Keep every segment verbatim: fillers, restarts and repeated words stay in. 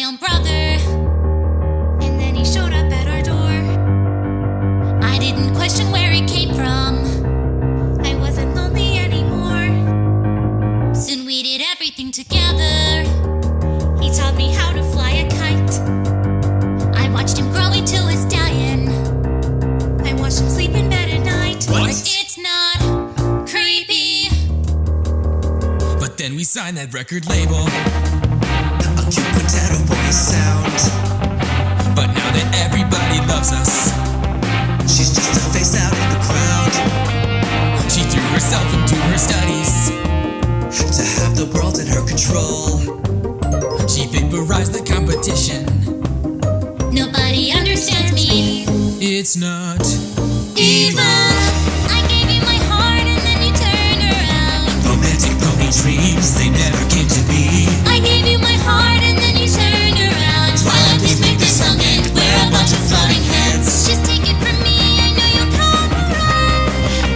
own brother. And then he showed up at our door. I didn't question where he came from. I wasn't lonely anymore. Soon we did everything together. He taught me how to fly a kite. I watched him grow into his dying. I watched him sleep in bed at night. What? It's not creepy. But then we signed that record label. A cute potato boy sound. But now that everybody loves us, She's just a face out in the crowd. she threw herself into her studies. To have the world in her control. She vaporized the competition. Nobody understands me. It's not Evil. I gave you my heart and then you turned around. Romantic pony dreams, they never came to be. I gave you my heart and then you turned around. Twilight, please make this song end. We're a bunch of floating heads. Just take it from me, I know you'll come around.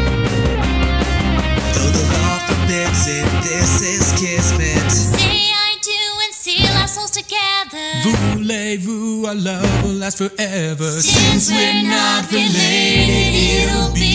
Though the law forbids it, this is kismet. Say I do and seal our souls together. Voulez-vous, our love will last forever. Since we're not related, it'll be